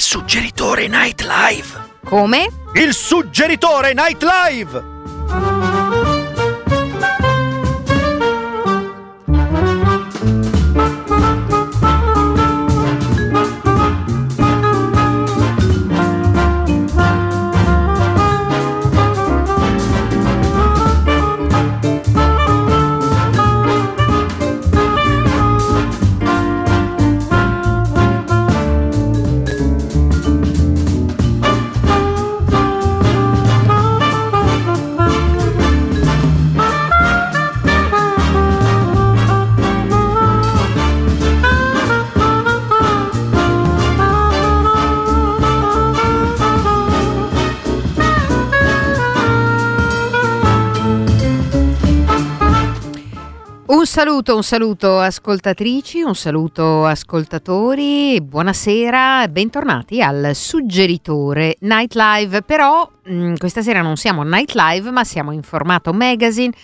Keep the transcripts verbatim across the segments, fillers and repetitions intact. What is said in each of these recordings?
suggeritore Night Live. Come? Il suggeritore Night Live. Un saluto, un saluto ascoltatrici, un saluto ascoltatori, buonasera, bentornati al suggeritore Night Live. Però mh, questa sera non siamo Night Live, ma siamo in formato magazine,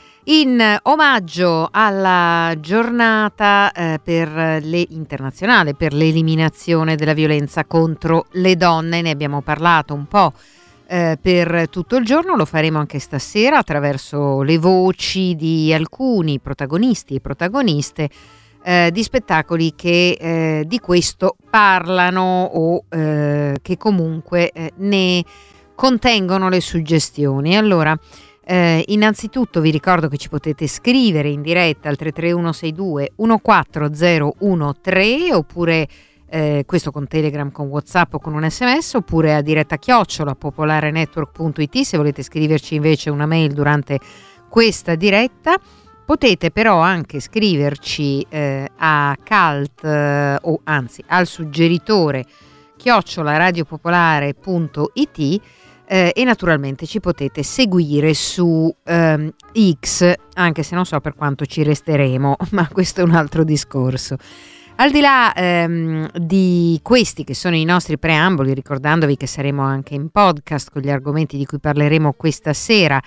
in omaggio alla giornata eh, per le internazionale per l'eliminazione della violenza contro le donne. Ne abbiamo parlato un po' Eh, per tutto il giorno, lo faremo anche stasera attraverso le voci di alcuni protagonisti e protagoniste eh, di spettacoli che eh, di questo parlano o eh, che comunque eh, ne contengono le suggestioni. Allora, eh, innanzitutto vi ricordo che ci potete scrivere in diretta al tre tre uno sei due uno quattro zero uno tre, oppure Eh, questo con Telegram, con WhatsApp o con un sms, oppure a diretta chiocciola popolarenetwork punto it se volete scriverci invece una mail durante questa diretta. Potete però anche scriverci eh, a cult eh, o anzi al suggeritore chiocciola radiopopolare punto it eh, e naturalmente ci potete seguire su ehm, X, anche se non so per quanto ci resteremo, ma questo è un altro discorso. Al di là ehm, di questi che sono i nostri preamboli, ricordandovi che saremo anche in podcast con gli argomenti di cui parleremo questa sera,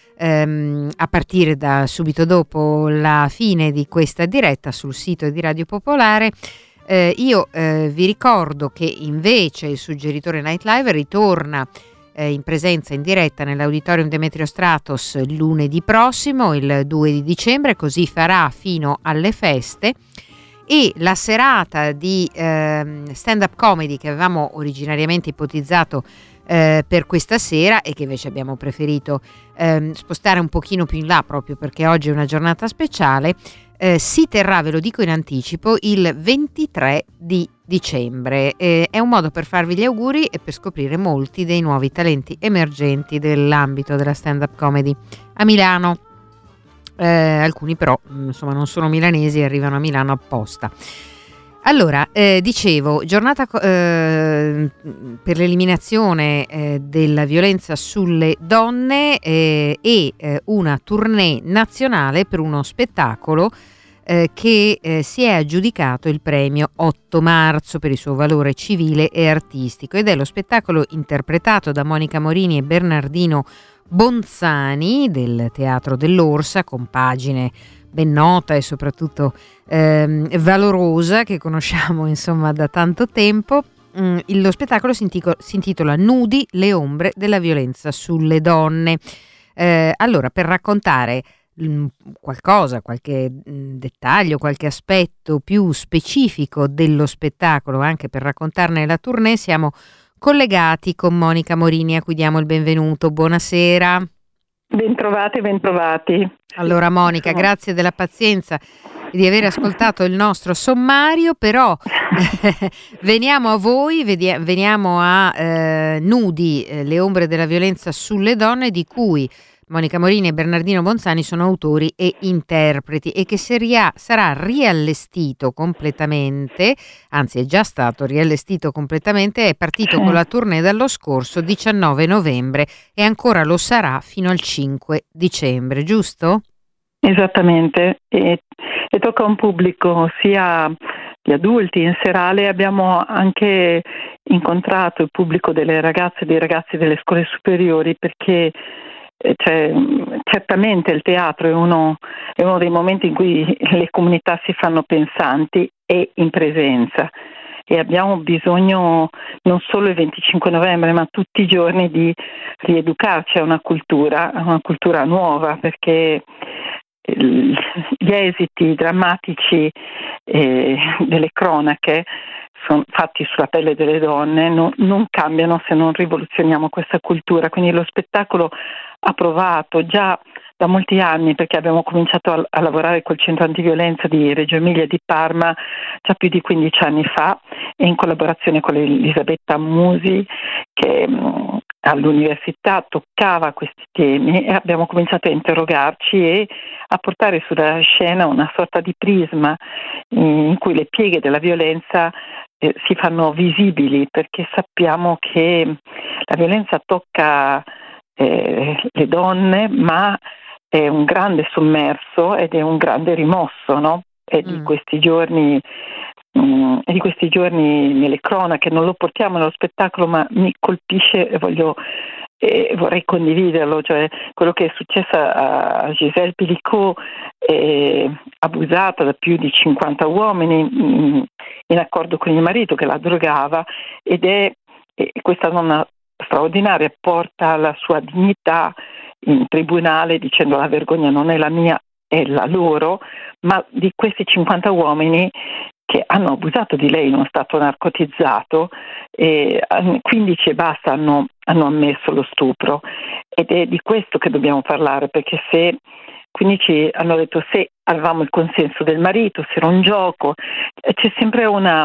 ehm, a partire da subito dopo la fine di questa diretta sul sito di Radio Popolare, eh, io eh, vi ricordo che invece il suggeritore Night Live ritorna eh, in presenza in diretta nell'Auditorium Demetrio Stratos lunedì prossimo, il due di dicembre, così farà fino alle feste. E la serata di eh, stand-up comedy che avevamo originariamente ipotizzato eh, per questa sera e che invece abbiamo preferito eh, spostare un pochino più in là proprio perché oggi è una giornata speciale, eh, si terrà, ve lo dico in anticipo, il ventitré di dicembre. Eh, è un modo per farvi gli auguri e per scoprire molti dei nuovi talenti emergenti dell'ambito della stand-up comedy a Milano. Eh, alcuni però insomma non sono milanesi e arrivano a Milano apposta. Allora, eh, dicevo, giornata eh, per l'eliminazione eh, della violenza sulle donne eh, e eh, una tournée nazionale per uno spettacolo eh, che eh, si è aggiudicato il premio otto marzo per il suo valore civile e artistico, ed è lo spettacolo interpretato da Monica Morini e Bernardino Bonzani del Teatro dell'Orsa, compagine ben nota e soprattutto ehm, valorosa che conosciamo insomma da tanto tempo. Mm, lo spettacolo si, intico, si intitola Nudi, le ombre della violenza sulle donne. Eh, allora, per raccontare mh, qualcosa, qualche mh, dettaglio, qualche aspetto più specifico dello spettacolo, anche per raccontarne la tournée, siamo collegati con Monica Morini, a cui diamo il benvenuto. Buonasera. Bentrovate, bentrovati. Allora Monica, grazie della pazienza e di aver ascoltato il nostro sommario, però veniamo a voi, veniamo a eh, Nudi, eh, le ombre della violenza sulle donne, di cui Monica Morini e Bernardino Bonzani sono autori e interpreti, e che seria, sarà riallestito completamente, anzi è già stato riallestito completamente, è partito con la tournée dallo scorso diciannove novembre e ancora lo sarà fino al cinque dicembre, giusto? Esattamente, e, e tocca a un pubblico sia di adulti. In serale abbiamo anche incontrato il pubblico delle ragazze e dei ragazzi delle scuole superiori, perché Cioè, certamente il teatro è uno, è uno dei momenti in cui le comunità si fanno pensanti e in presenza, e abbiamo bisogno non solo il venticinque novembre ma tutti i giorni di rieducarci a una cultura, a una cultura nuova, perché gli esiti drammatici eh, delle cronache sono fatti sulla pelle delle donne, no, non cambiamo se non rivoluzioniamo questa cultura. Quindi lo spettacolo ha provato già da molti anni, perché abbiamo cominciato a, a lavorare col centro antiviolenza di Reggio Emilia e di Parma già più di quindici anni fa, e in collaborazione con Elisabetta Musi, che mh, all'università toccava questi temi, e abbiamo cominciato a interrogarci e a portare sulla scena una sorta di prisma in cui le pieghe della violenza eh, si fanno visibili, perché sappiamo che la violenza tocca eh, le donne, ma è un grande sommerso ed è un grande rimosso, no? E di Mm. questi giorni mm, e di questi giorni nelle cronache non lo portiamo nello spettacolo, ma mi colpisce e voglio e vorrei condividerlo, cioè quello che è successo a Gisèle Pelicot, eh, abusata da più di cinquanta uomini mh, in accordo con il marito che la drogava, ed è e questa donna straordinaria porta la sua dignità in tribunale dicendo: la vergogna non è la mia, è la loro. Ma di questi cinquanta uomini che hanno abusato di lei in uno stato narcotizzato, e quindici e basta hanno, hanno ammesso lo stupro, ed è di questo che dobbiamo parlare, perché se quindici hanno detto se avevamo il consenso del marito, se era un gioco, c'è sempre una,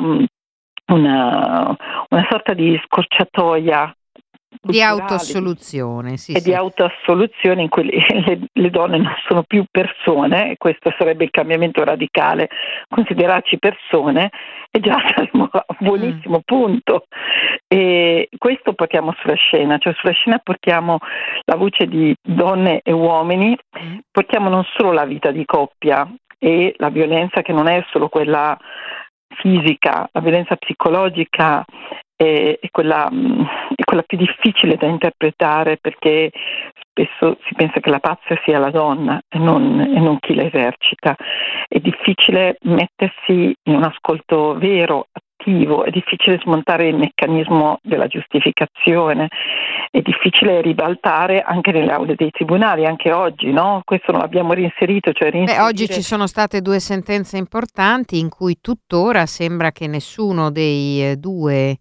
una, una sorta di scorciatoia Di culturale, autoassoluzione, sì, e sì. di autoassoluzione in cui le, le donne non sono più persone, e questo sarebbe il cambiamento radicale, considerarci persone, e già saremo a un buonissimo mm. punto. E questo portiamo sulla scena, cioè sulla scena portiamo la voce di donne e uomini, mm. portiamo non solo la vita di coppia e la violenza, che non è solo quella fisica, la violenza psicologica è, è, quella, è quella più difficile da interpretare, perché spesso si pensa che la pazza sia la donna e non, e non chi la esercita. È difficile mettersi in un ascolto vero, attivo, è difficile smontare il meccanismo della giustificazione, è difficile ribaltare anche nelle aule dei tribunali, anche oggi, no? Questo non l'abbiamo reinserito, cioè reinserire... Beh, oggi ci sono state due sentenze importanti in cui tuttora sembra che nessuno dei eh, due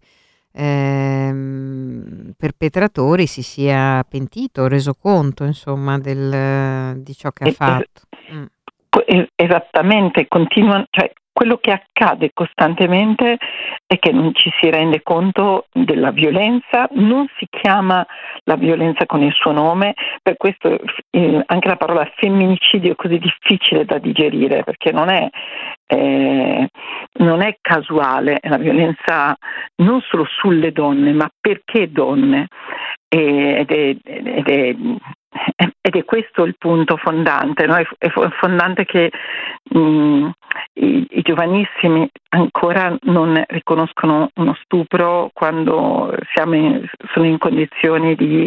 ehm, perpetratori si sia pentito, reso conto, insomma, del, di ciò che ha es- fatto. Mm. es- esattamente, continuano, cioè quello che accade costantemente è che non ci si rende conto della violenza, non si chiama la violenza con il suo nome, per questo eh, anche la parola femminicidio è così difficile da digerire, perché non è, eh, non è casuale, è la violenza non solo sulle donne, ma perché donne, ed è, ed è, ed è questo il punto fondante, no? È, è fondante che mh, i, i giovanissimi ancora non riconoscono uno stupro quando siamo in, sono in condizioni di,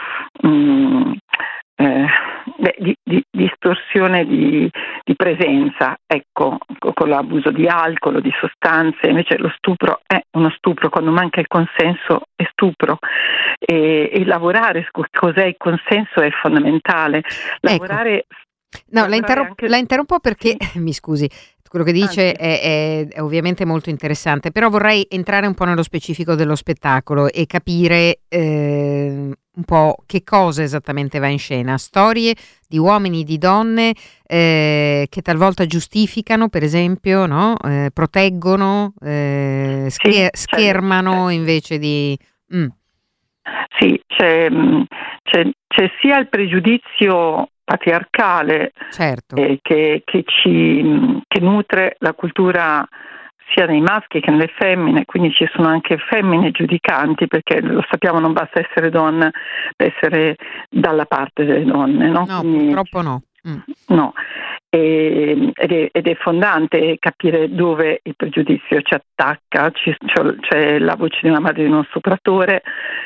mh, eh, di, di distorsione di, di presenza, ecco, con l'abuso di alcol o di sostanze. Invece lo stupro è uno stupro, quando manca il consenso è stupro, e, e lavorare su cos'è il consenso è fondamentale. Lavorare, ecco. No, lavorare la, interrom- anche... la interrompo perché, sì. mi scusi, quello che dice Ah, sì. è, è, è ovviamente molto interessante, però vorrei entrare un po' nello specifico dello spettacolo e capire eh, un po' che cosa esattamente va in scena. Storie di uomini, di donne eh, che talvolta giustificano, per esempio, no? eh, proteggono, eh, scher- Sì, schermano certo. invece di... Mm. Sì, c'è, c'è, c'è sia il pregiudizio patriarcale, Certo. eh, che, che ci che nutre la cultura sia nei maschi che nelle femmine, quindi ci sono anche femmine giudicanti, perché lo sappiamo, non basta essere donna per essere dalla parte delle donne, no? No, Quindi, purtroppo no. Mm. No. E, ed, è, ed è fondante capire dove il pregiudizio ci attacca. Ci, c'è, c'è la voce di una madre di uno stupratore,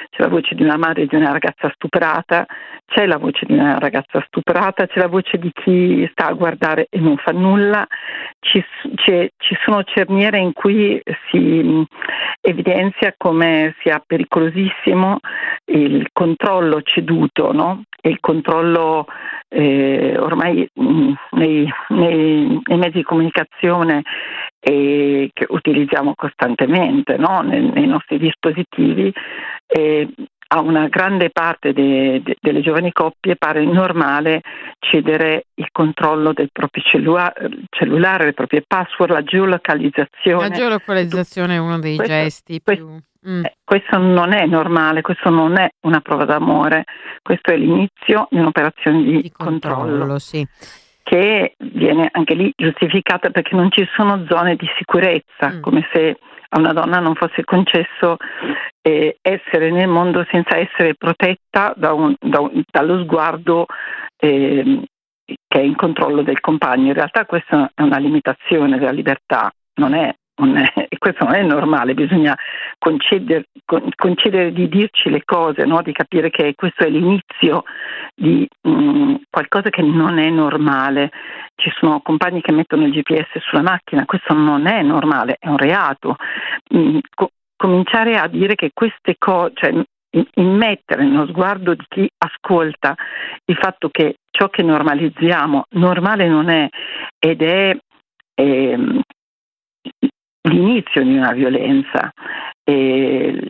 c'è la voce di una madre di una ragazza stuprata, c'è la voce di una ragazza stuprata, c'è la voce di chi sta a guardare e non fa nulla, ci, c'è, ci sono cerniere in cui si evidenzia come sia pericolosissimo il controllo ceduto, no? Il controllo eh, ormai mh, nei, nei, nei mezzi di comunicazione eh, che utilizziamo costantemente, no? nei, nei nostri dispositivi, eh, a una grande parte de, de, delle giovani coppie pare normale cedere il controllo del proprio cellulare, cellulare le proprie password, la geolocalizzazione. La geolocalizzazione è uno dei questo, gesti questo, più... Mm. Eh, questo non è normale, questo non è una prova d'amore, questo è l'inizio di un'operazione di, di controllo, controllo sì. che viene anche lì giustificata perché non ci sono zone di sicurezza, mm. come se a una donna non fosse concesso eh, essere nel mondo senza essere protetta da un, da un, dallo sguardo eh, che è in controllo del compagno. In realtà questa è una limitazione della libertà, non è Non è, e questo non è normale, bisogna concedere, con, concedere di dirci le cose, no? Di capire che questo è l'inizio di mh, qualcosa che non è normale. Ci sono compagni che mettono il G P S sulla macchina, questo non è normale, è un reato. Mh, co- cominciare a dire che queste cose, cioè immettere nello sguardo di chi ascolta il fatto che ciò che normalizziamo normale non è, ed è ehm, l'inizio di una violenza. E,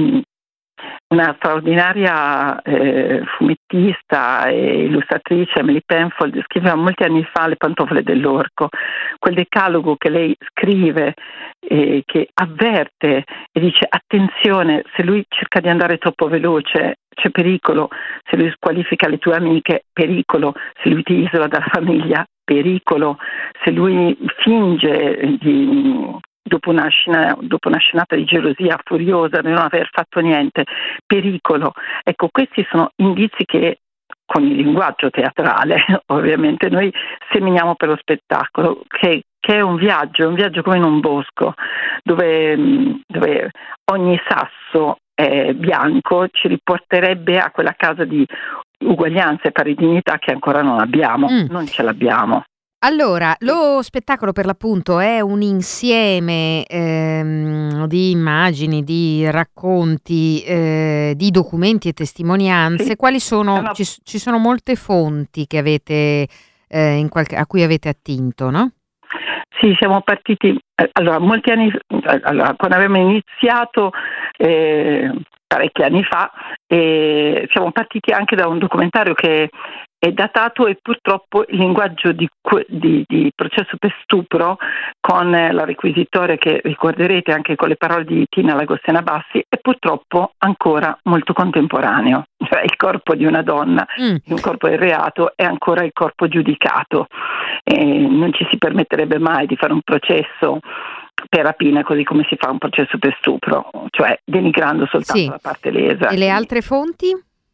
una straordinaria eh, fumettista e illustratrice, Emily Penfold, scriveva molti anni fa Le pantofole dell'orco, quel decalogo che lei scrive, eh, che avverte e dice attenzione, se lui cerca di andare troppo veloce c'è pericolo, se lui squalifica le tue amiche pericolo, se lui ti isola dalla famiglia pericolo, se lui finge di dopo una scena, dopo una scenata di gelosia furiosa di non aver fatto niente, pericolo. Ecco, questi sono indizi che con il linguaggio teatrale ovviamente noi seminiamo per lo spettacolo, che, che è un viaggio, è un viaggio come in un bosco, dove, dove ogni sasso è bianco ci riporterebbe a quella casa di uguaglianza e pari dignità che ancora non abbiamo, mm. non ce l'abbiamo. Allora, lo spettacolo per l'appunto è un insieme ehm, di immagini, di racconti, eh, di documenti e testimonianze. Sì. Quali sono? No. Ci, ci sono molte fonti che avete, eh, in qualche, a cui avete attinto, no? Sì, siamo partiti, allora, molti anni, allora, quando abbiamo iniziato, eh, parecchi anni fa, eh, siamo partiti anche da un documentario che è datato e purtroppo il linguaggio di, di, di processo per stupro con la requisitoria che ricorderete anche con le parole di Tina Lagostena Bassi è purtroppo ancora molto contemporaneo, cioè il corpo di una donna, mm. un corpo del reato è ancora il corpo giudicato e non ci si permetterebbe mai di fare un processo per rapina così come si fa un processo per stupro, cioè denigrando soltanto sì. la parte lesa. E le altre fonti?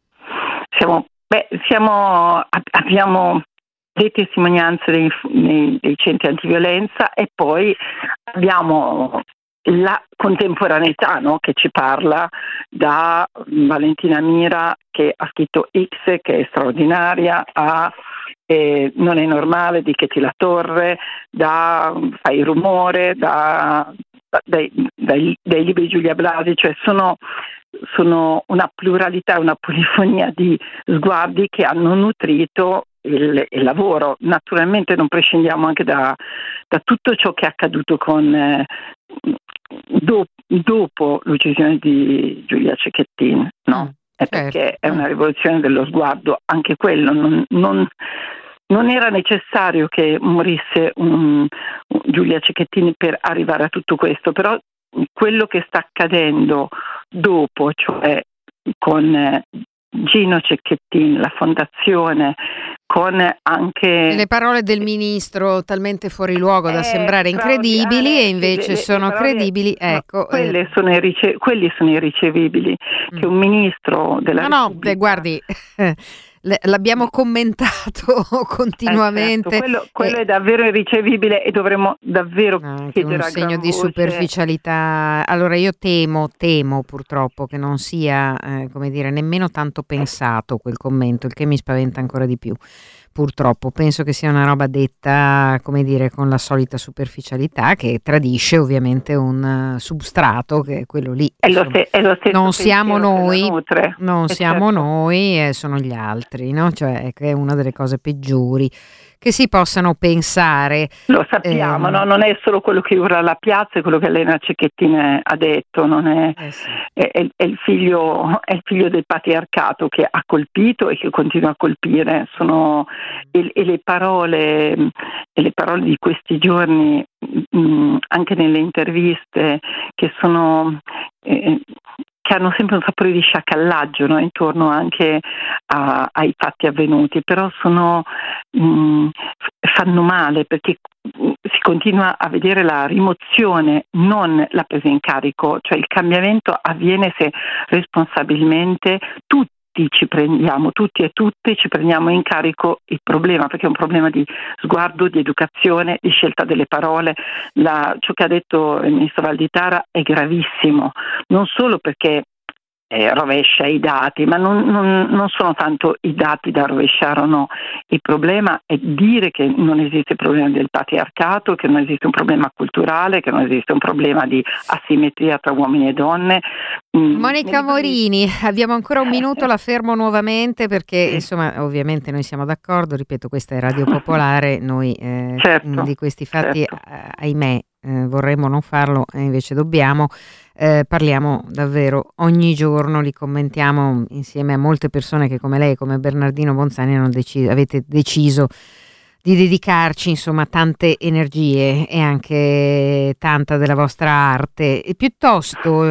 Siamo Beh, siamo, abbiamo le testimonianze dei, dei, dei centri antiviolenza e poi abbiamo la contemporaneità, no, che ci parla da Valentina Mira che ha scritto X, che è straordinaria, a eh, Non è normale di Chetty La Torre, da Fai rumore, da, da, dai, dai, dai libri di Giulia Blasi, cioè sono sono una pluralità, una polifonia di sguardi che hanno nutrito il, il lavoro. Naturalmente non prescindiamo anche da, da tutto ciò che è accaduto con eh, do, dopo l'uccisione di Giulia Cecchettin, no? Mm, è certo. Perché è una rivoluzione dello sguardo, anche quello non, non Non era necessario che morisse um, Giulia Cecchettin per arrivare a tutto questo, però quello che sta accadendo dopo, cioè con Gino Cecchettin, la fondazione, con anche le parole del ministro talmente fuori luogo da sembrare incredibili e invece le, sono le parole, credibili, ecco. No, quelle sono irrice- quelli sono irricevibili, mm. che un ministro della no, Repubblica... No, guardi... l'abbiamo commentato continuamente. Eh certo, quello quello e, è davvero irricevibile e dovremmo davvero anche chiedere un a segno gran di voce. superficialità. Allora io temo, temo purtroppo che non sia, eh, come dire, nemmeno tanto pensato quel commento, il che mi spaventa ancora di più. Purtroppo penso che sia una roba detta, come dire, con la solita superficialità che tradisce ovviamente un uh, substrato che è quello lì. È lo, Insomma, ste- è lo stesso non siamo pensiero che noi, la nutre. non Eh siamo certo. noi, eh, sono gli altri, no? Cioè che è una delle cose peggiori che si possano pensare. Lo sappiamo, ehm, no? Non è solo quello che urla alla piazza, è quello che Elena Cecchettin ha detto, non è, eh sì. è, è- è il figlio, è il figlio del patriarcato che ha colpito e che continua a colpire. Sono, e, e le parole, e le parole di questi giorni, mh, anche nelle interviste, che sono eh, che hanno sempre un sapore di sciacallaggio, no? Intorno anche a- ai fatti avvenuti, però sono mh, fanno male perché mh, si continua a vedere la rimozione, non la presa in carico, cioè il cambiamento avviene se responsabilmente tutti ci prendiamo, tutti e tutte ci prendiamo in carico il problema, perché è un problema di sguardo, di educazione, di scelta delle parole. La, ciò che ha detto il ministro Valditara è gravissimo, non solo perché eh, rovescia i dati, ma non, non, non sono tanto i dati da rovesciare o no. Il problema è dire che non esiste il problema del patriarcato, che non esiste un problema culturale, che non esiste un problema di asimmetria tra uomini e donne. Mm, Monica Morini, abbiamo ancora un minuto, la fermo nuovamente perché Sì. insomma ovviamente noi siamo d'accordo, ripeto, questa è Radio Popolare, noi eh, Certo, di questi fatti certo. eh, ahimè eh, vorremmo non farlo e invece dobbiamo, eh, parliamo davvero ogni giorno, li commentiamo insieme a molte persone che come lei, come Bernardino Bonzani hanno deciso, avete deciso di dedicarci insomma tante energie e anche tanta della vostra arte e piuttosto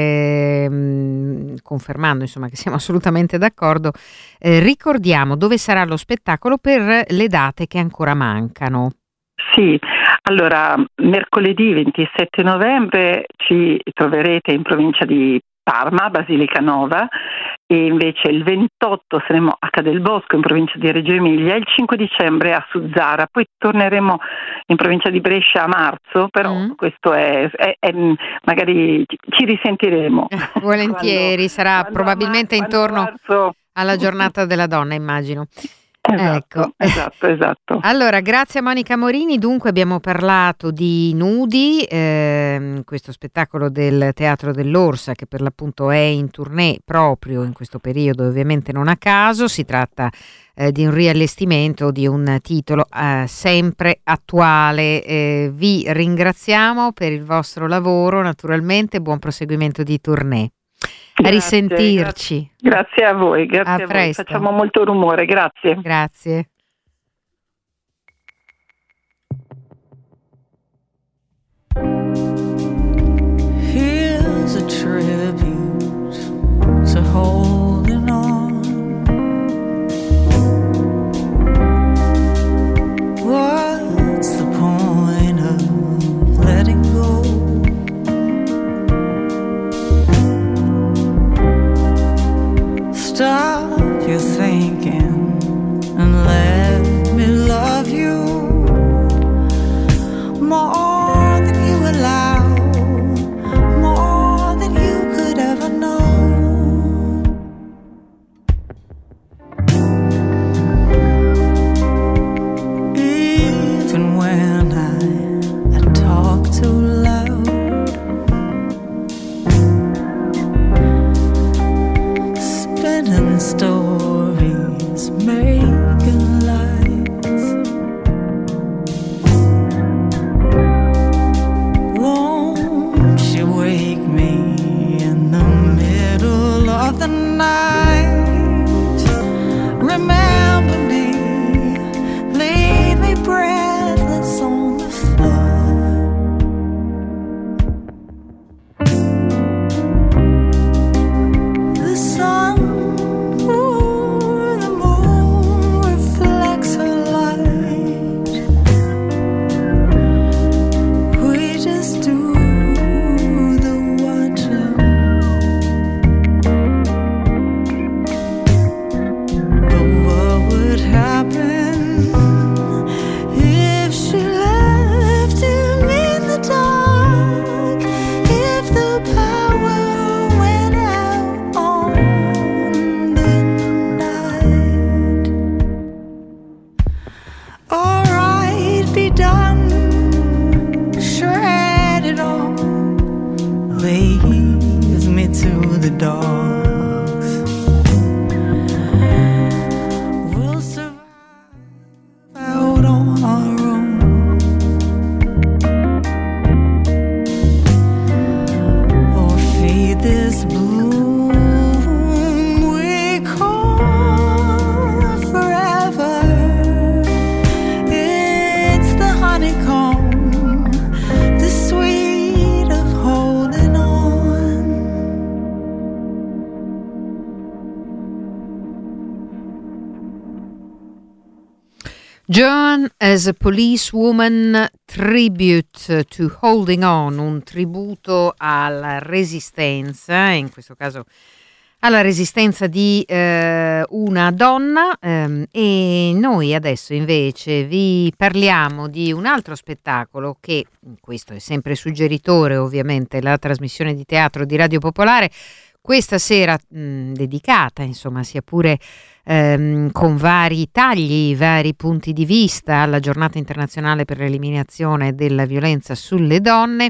ehm, confermando insomma che siamo assolutamente d'accordo, eh, ricordiamo dove sarà lo spettacolo per le date che ancora mancano. Sì, allora mercoledì ventisette novembre ci troverete in provincia di Parma, Basilica Nova, e invece il ventotto saremo a Cadelbosco in provincia di Reggio Emilia, il cinque dicembre a Suzzara, poi torneremo in provincia di Brescia a marzo, però Mm. questo è, è, è magari ci, ci risentiremo. Eh, volentieri, Quando- sarà quando probabilmente a mar- quando intorno a marzo- alla giornata della donna, immagino. Esatto, Ecco. esatto, esatto. Allora, grazie a Monica Morini. Dunque abbiamo parlato di Nudi, ehm, questo spettacolo del Teatro dell'Orsa che per l'appunto è in tournée proprio in questo periodo, ovviamente non a caso. Si tratta eh, di un riallestimento di un titolo eh, sempre attuale. Eh, vi ringraziamo per il vostro lavoro, naturalmente, buon proseguimento di tournée. A Grazie, risentirci. Grazie a voi, grazie A a, voi. presto. Facciamo molto rumore, grazie. Grazie. Here's a tribute to holding on. What's the point of letting go? Stop your thinking and let me love you more than you allow, more than you could ever know. Even when I, I talk too loud, spinning stories, making lies. Won't you wake me in the middle of the night? Remember me, leave me breathless on the floor. The sun, ooh, the moon reflects her light. We just do the watching. this bloom we call forever. It's the honeycomb, the sweet of holding on. Joan as a Policewoman, tribute to Holding On, un tributo alla resistenza, in questo caso alla resistenza di eh, una donna, ehm, e noi adesso invece vi parliamo di un altro spettacolo che, questo è sempre suggeritore ovviamente, la trasmissione di teatro di Radio Popolare, questa sera mh, dedicata, insomma, sia pure ehm, con vari tagli, vari punti di vista alla giornata internazionale per l'eliminazione della violenza sulle donne.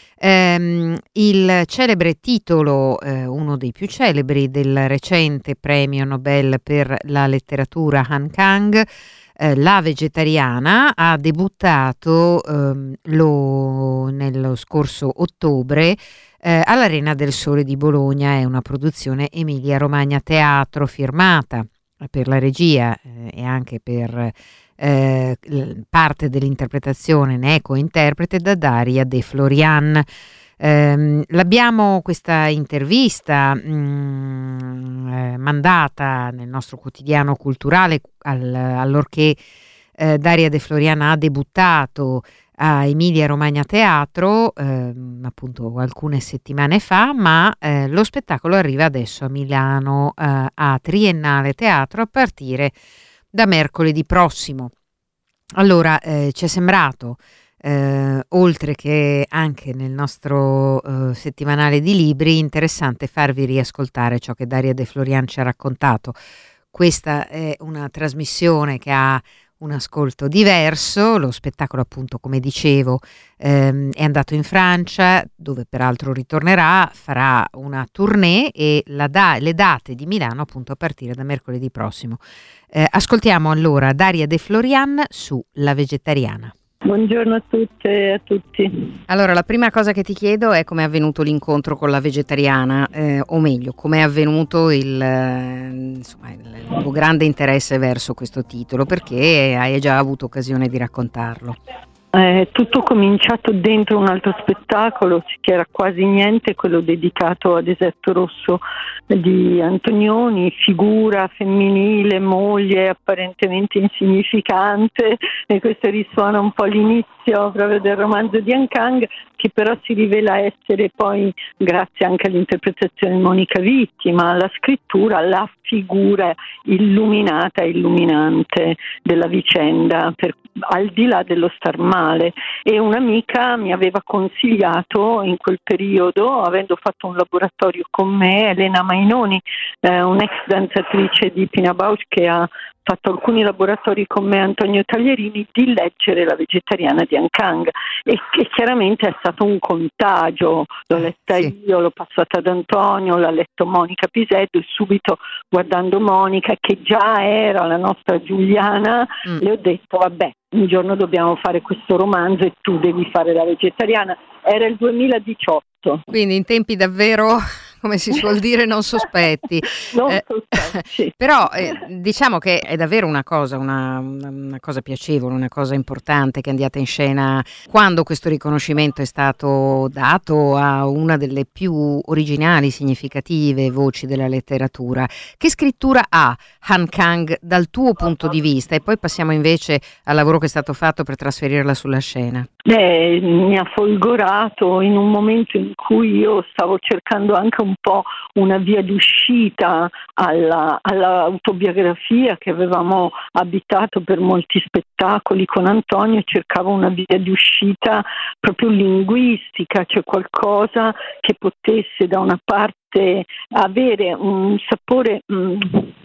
Ehm, il celebre titolo, eh, uno dei più celebri del recente premio Nobel per la letteratura Han Kang, eh, La vegetariana, ha debuttato ehm, lo, nello scorso ottobre Eh, all'Arena del Sole di Bologna. È una produzione Emilia Romagna Teatro firmata per la regia eh, e anche per eh, parte dell'interpretazione, ne è cointerprete, da Daria De Florian. Eh, l'abbiamo questa intervista mh, eh, mandata nel nostro quotidiano culturale al, allorché eh, Daria De Florian ha debuttato a Emilia Romagna Teatro eh, appunto alcune settimane fa, ma eh, lo spettacolo arriva adesso a Milano eh, a Triennale Teatro a partire da mercoledì prossimo. Allora eh, ci è sembrato, eh, oltre che anche nel nostro eh, settimanale di libri, interessante farvi riascoltare ciò che Daria De Florian ci ha raccontato. Questa è una trasmissione che ha un ascolto diverso. Lo spettacolo, appunto, come dicevo, ehm, è andato in Francia, dove peraltro ritornerà, farà una tournée, e la da- le date di Milano appunto a partire da mercoledì prossimo. Eh, ascoltiamo allora Daria De Florian su La vegetariana. Buongiorno a tutte e a tutti. Allora, la prima cosa che ti chiedo è come è avvenuto l'incontro con La vegetariana, eh, o meglio, come è avvenuto il, eh, insomma, il, il tuo grande interesse verso questo titolo, perché hai già avuto occasione di raccontarlo. Eh, tutto cominciato dentro un altro spettacolo, che era Quasi niente, quello dedicato a Deserto Rosso di Antonioni, figura femminile, moglie apparentemente insignificante, e questo risuona un po' l'inizio proprio del romanzo di Han Kang, che però si rivela essere poi, grazie anche all'interpretazione di Monica Vitti, ma alla scrittura, la figura illuminata e illuminante della vicenda, per, al di là dello star male. E un'amica mi aveva consigliato in quel periodo, avendo fatto un laboratorio con me, Elena Mainoni, eh, un'ex danzatrice di Pina Bausch che ha fatto alcuni laboratori con me, Antonio Taglierini, di leggere La vegetariana di Han Kang, e che chiaramente è stato un contagio. L'ho letta sì. io, l'ho passata ad Antonio, l'ha letto Monica Pisello, e subito, guardando Monica, che già era la nostra Giuliana, mm. le ho detto: vabbè, un giorno dobbiamo fare questo romanzo e tu devi fare La vegetariana. Era il duemiladiciotto. Quindi in tempi davvero, come si suol dire, non sospetti. non eh, sospetti. Però eh, diciamo che è davvero una cosa, una, una cosa piacevole, una cosa importante che andiate in scena quando questo riconoscimento è stato dato a una delle più originali, significative voci della letteratura. Che scrittura ha Han Kang dal tuo punto di vista? E poi passiamo invece al lavoro che è stato fatto per trasferirla sulla scena. Beh, mi ha folgorato in un momento in cui io stavo cercando anche un po' una via d'uscita alla, all'autobiografia che avevamo abitato per molti spettacoli con Antonio, e cercavo una via d'uscita proprio linguistica, cioè qualcosa che potesse da una parte avere un sapore, un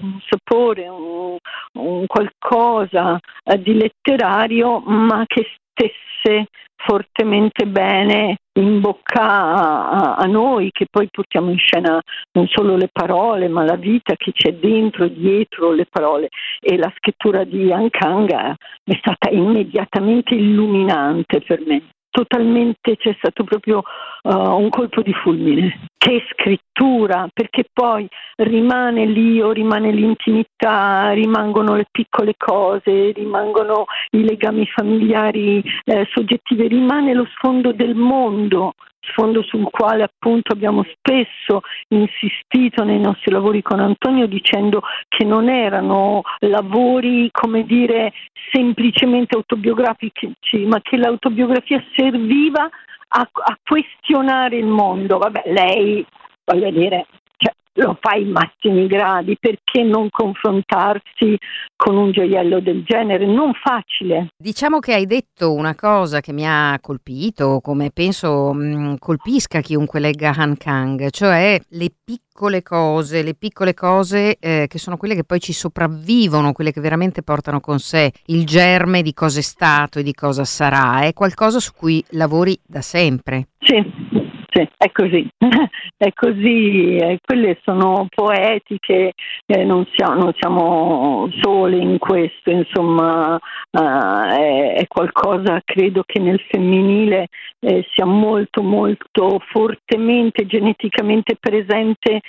sapore, un, un qualcosa di letterario, ma che stesse fortemente bene in bocca a, a noi, che poi portiamo in scena non solo le parole, ma la vita che c'è dentro, dietro le parole. E la scrittura di Han Kang è stata immediatamente illuminante per me. Totalmente, c'è stato proprio uh, un colpo di fulmine. che scrittura, perché poi rimane l'io, rimane l'intimità, rimangono le piccole cose, rimangono i legami familiari eh, soggettivi, rimane lo sfondo del mondo, sfondo sul quale appunto abbiamo spesso insistito nei nostri lavori con Antonio, dicendo che non erano lavori, come dire, semplicemente autobiografici, ma che l'autobiografia serviva A, a questionare il mondo. Vabbè, lei, voglio dire, cioè, lo fa ai massimi gradi, perché non confrontarsi con un gioiello del genere? Non facile. Diciamo che hai detto una cosa che mi ha colpito, come penso mh, colpisca chiunque legga Han Kang, cioè le piccole cose, le piccole cose eh, che sono quelle che poi ci sopravvivono, quelle che veramente portano con sé il germe di cosa è stato e di cosa sarà. È qualcosa su cui lavori da sempre. Sì, sì, è così, è così, eh, quelle sono poetiche, eh, non, siamo, non siamo sole in questo, insomma, uh, è, è qualcosa, credo che nel femminile eh, sia molto molto fortemente, geneticamente presente,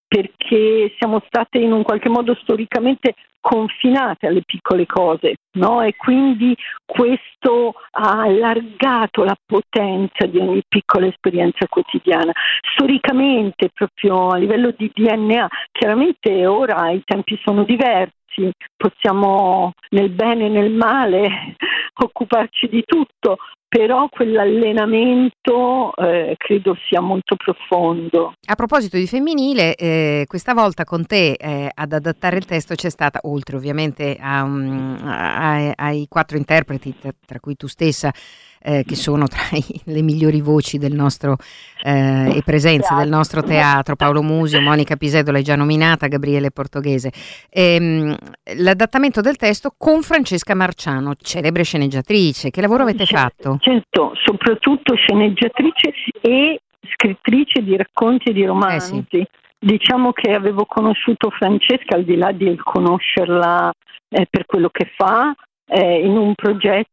perché siamo state in un qualche modo storicamente confinate alle piccole cose, no? E quindi questo ha allargato la potenza di ogni piccola esperienza quotidiana. Storicamente, proprio a livello di D N A, chiaramente ora i tempi sono diversi, possiamo nel bene e nel male occuparci di tutto, però quell'allenamento eh, credo sia molto profondo. A proposito di femminile, eh, questa volta con te eh, ad adattare il testo c'è stata, oltre ovviamente a, um, a, ai quattro interpreti, tra, tra cui tu stessa, eh, che sono tra i, le migliori voci del nostro eh, e presenze del nostro teatro, Paolo Musio, Monica Pisedola è già nominata, Gabriele Portoghese. Ehm, l'adattamento del testo con Francesca Marciano, celebre sceneggiatrice. Che lavoro avete fatto? Certo, soprattutto sceneggiatrice e scrittrice di racconti e di romanzi. Eh sì. Diciamo che avevo conosciuto Francesca, al di là di conoscerla eh, per quello che fa, eh, in un progetto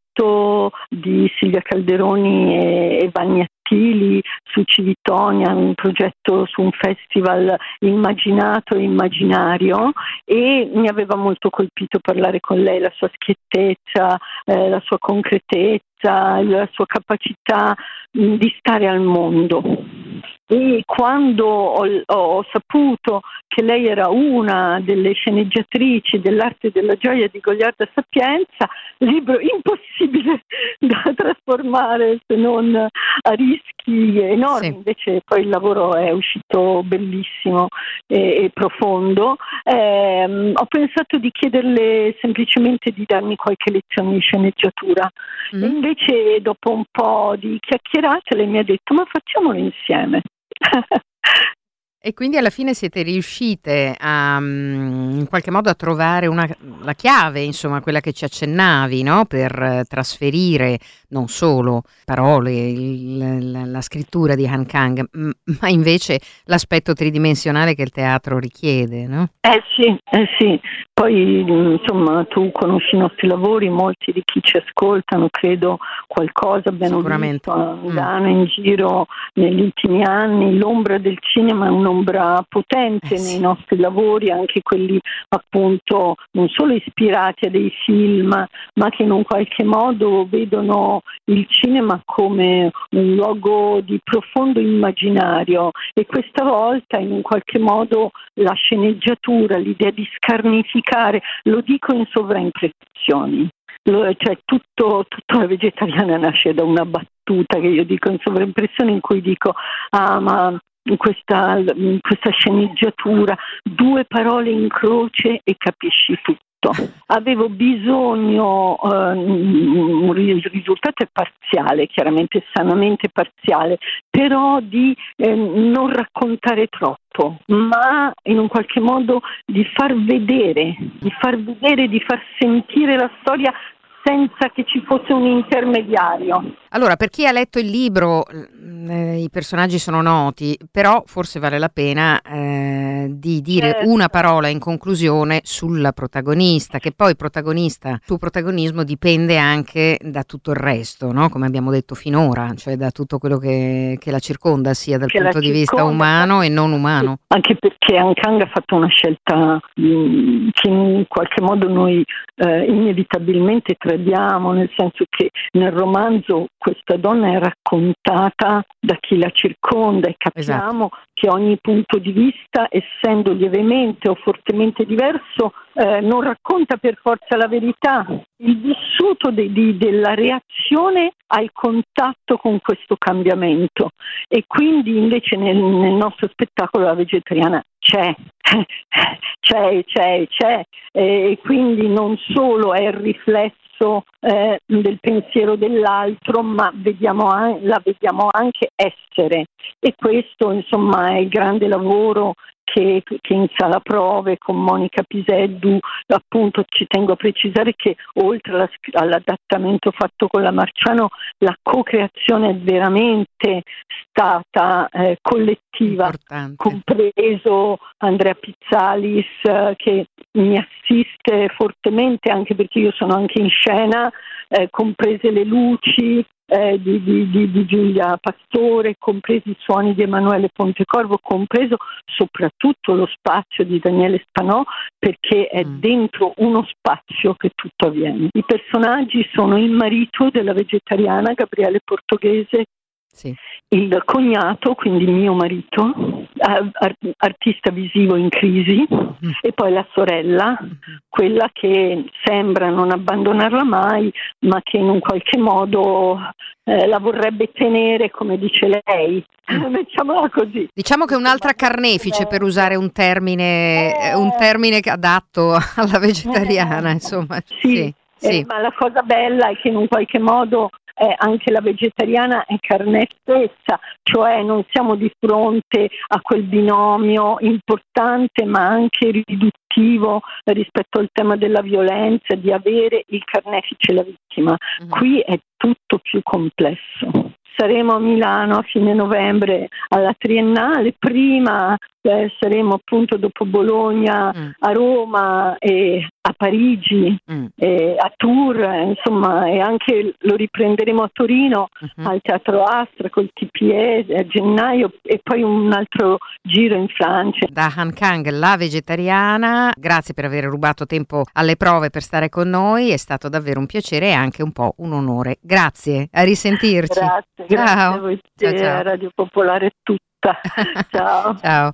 di Silvia Calderoni e, e Vanni Attili su Civitonia, un progetto su un festival immaginato e immaginario, e mi aveva molto colpito parlare con lei, la sua schiettezza, eh, la sua concretezza, la sua capacità mh, di stare al mondo. E quando ho, ho saputo che lei era una delle sceneggiatrici dell'Arte della gioia di Goliarda Sapienza, libro impossibile da trasformare se non a rischi enormi, sì. Invece poi il lavoro è uscito bellissimo e, e profondo. Eh, ho pensato di chiederle semplicemente di darmi qualche lezione di sceneggiatura, mm. e invece dopo un po' di chiacchierate lei mi ha detto: ma facciamolo insieme. E quindi alla fine siete riuscite a, in qualche modo a trovare una, la chiave, insomma, quella che ci accennavi, no? Per trasferire non solo parole, il, la, la scrittura di Han Kang, ma invece l'aspetto tridimensionale che il teatro richiede, no? Eh sì, eh sì. Poi insomma tu conosci i nostri lavori, molti di chi ci ascoltano credo qualcosa abbiano visto a Milano, mm. in giro negli ultimi anni. L'ombra del cinema è un'ombra potente eh sì. nei nostri lavori, anche quelli appunto non solo ispirati a dei film, ma che in un qualche modo vedono il cinema come un luogo di profondo immaginario, e questa volta in un qualche modo la sceneggiatura, l'idea di scarnificare, lo dico in sovraimpressioni, lo, cioè tutto, tutta la vegetariana nasce da una battuta che io dico in sovraimpressioni, in cui dico ah ma in questa, in questa sceneggiatura due parole in croce e capisci tutto. Avevo bisogno, eh, il risultato è parziale, chiaramente sanamente parziale, però di eh, non raccontare troppo, ma in un qualche modo di far vedere, di far vedere, di far sentire la storia senza che ci fosse un intermediario. Allora, per chi ha letto il libro, eh, i personaggi sono noti, però forse vale la pena eh, di dire certo. una parola in conclusione sulla protagonista, che poi protagonista, il suo protagonismo dipende anche da tutto il resto, no? Come abbiamo detto finora, cioè da tutto quello che, che la circonda, sia dal Che punto la di vista circonda, umano e non umano. Anche perché Ankang ha fatto una scelta mh, che in qualche modo noi eh, inevitabilmente tradiamo, nel senso che nel romanzo questa donna è raccontata da chi la circonda e capiamo Esatto. che ogni punto di vista, essendo lievemente o fortemente diverso, eh, non racconta per forza la verità. Il vissuto de- di- della reazione al contatto con questo cambiamento, e quindi invece nel, nel nostro spettacolo la vegetariana c'è, c'è, c'è, c'è, e quindi non solo è il riflesso eh, del pensiero dell'altro, ma vediamo an- la vediamo anche essere, e questo insomma è il grande lavoro che, che in sala prove con Monica Piseddu. Appunto ci tengo a precisare che oltre alla, all'adattamento fatto con la Marciano, la co-creazione è veramente stata eh, collettiva, Importante. compreso Andrea Pizzalis eh, che mi assiste fortemente, anche perché io sono anche in scena, eh, comprese le luci eh, di, di, di, di Giulia Pastore, compresi i suoni di Emanuele Pontecorvo, compreso soprattutto lo spazio di Daniele Spanò, perché è Mm. dentro uno spazio che tutto avviene. I personaggi sono il marito della vegetariana, Gabriele Portoghese, Sì. il cognato, quindi mio marito, ar- artista visivo in crisi, Mm. e poi la sorella, Mhm. quella che sembra non abbandonarla mai, ma che in un qualche modo eh, la vorrebbe tenere, come dice lei. Mm. Mettiamola così. Diciamo che è un'altra carnefice, per usare un termine, eh, un termine adatto alla vegetariana, Eh, insomma. Sì, Sì, sì. eh, ma la cosa bella è che in un qualche modo eh, anche la vegetariana è carne stessa, cioè non siamo di fronte a quel binomio importante ma anche riduttivo rispetto al tema della violenza, di avere il carnefice e la vittima. Mhm. Qui è tutto più complesso. Saremo a Milano a fine novembre alla Triennale, prima eh, saremo appunto dopo Bologna Mm. a Roma e a Parigi, Mm. e a Tours, insomma, e anche lo riprenderemo a Torino Mhm. al Teatro Astra col T P E a gennaio, e poi un altro giro in Francia. Da Ankang, la vegetariana, grazie per aver rubato tempo alle prove per stare con noi, è stato davvero un piacere e anche un po' un onore. Grazie, a risentirci. Grazie, grazie Ciao. a voi, Ciao, ciao. a Radio Popolare tutta. Ciao. Ciao.